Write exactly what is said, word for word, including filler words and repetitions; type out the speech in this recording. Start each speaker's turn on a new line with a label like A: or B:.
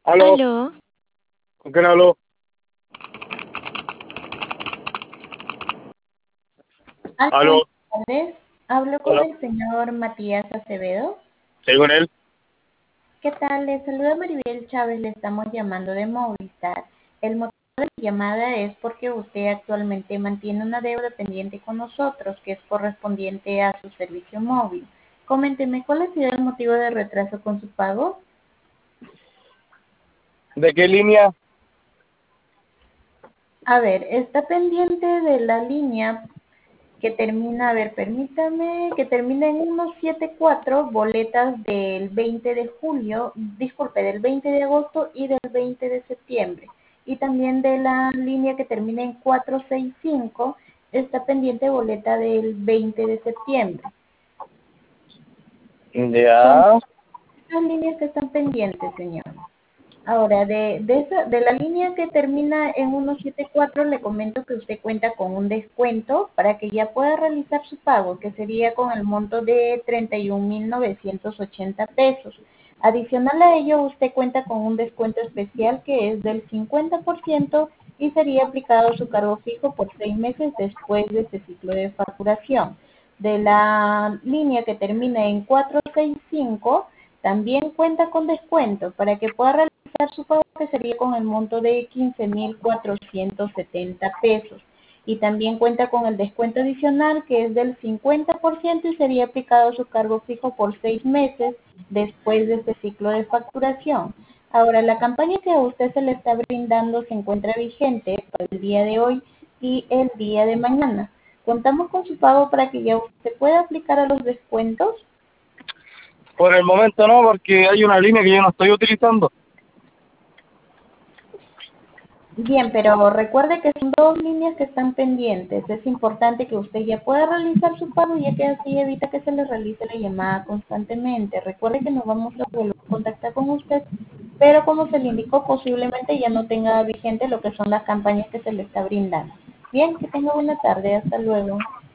A: Aló,
B: Aló,
A: ¿con quién hablo?
C: Hola,
A: Aló,
C: buenas tardes. Hablo con
A: hola,
C: el señor Matías Acevedo.
A: ¿estoy con él?
C: ¿Qué tal? Le saluda Maribel Chávez. Le estamos llamando de Movistar. El motivo de mi llamada es porque usted actualmente mantiene una deuda pendiente con nosotros que es correspondiente a su servicio móvil. Coménteme, ¿cuál ha sido el motivo de retraso con su pago?
A: ¿De qué línea?
C: A ver, está pendiente de la línea que termina, a ver, permítame, que termina en ciento setenta y cuatro, boletas del veinte de julio, disculpe, del veinte de agosto y del veinte de septiembre. Y también de la línea que termina en cuatrocientos sesenta y cinco, está pendiente boleta del veinte de septiembre. Son
A: Ya,
C: las líneas que están pendientes, señor. Ahora, de, de, esa, de la línea que termina en ciento setenta y cuatro, le comento que usted cuenta con un descuento para que ya pueda realizar su pago, que sería con el monto de treinta y un mil novecientos ochenta pesos. Adicional a ello, usted cuenta con un descuento especial que es del cincuenta por ciento y sería aplicado su cargo fijo por seis meses después de este ciclo de facturación. De la línea que termina en cuatrocientos sesenta y cinco, también cuenta con descuento para que pueda realizar su pago, que sería con el monto de quince mil cuatrocientos setenta pesos. Y también cuenta con el descuento adicional que es del cincuenta por ciento y sería aplicado su cargo fijo por seis meses después de este ciclo de facturación. Ahora, la campaña que a usted se le está brindando se encuentra vigente para el día de hoy y el día de mañana. Contamos con su pago para que ya usted pueda aplicar a los descuentos.
A: por el momento no, porque hay una línea que yo no estoy utilizando.
C: Bien, pero recuerde que son dos líneas que están pendientes. Es importante que usted ya pueda realizar su pago, ya que así evita que se le realice la llamada constantemente. Recuerde que nos vamos a volver a contactar con usted, pero como se le indicó, posiblemente ya no tenga vigente lo que son las campañas que se le está brindando. Bien, que tenga buena tarde. Hasta luego.